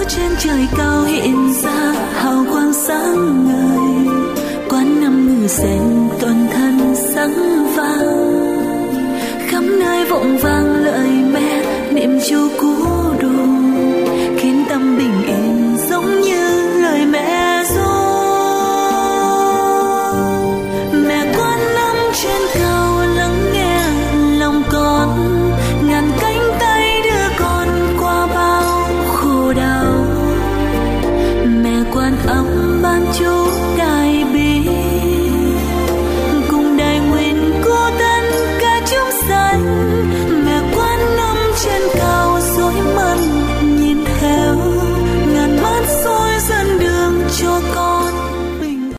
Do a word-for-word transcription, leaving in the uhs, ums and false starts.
trên trời cao hiện ra hào quang sáng ngời, quán năm ngự sen toàn thân sáng vàng, khắp nơi vọng vang lời mẹ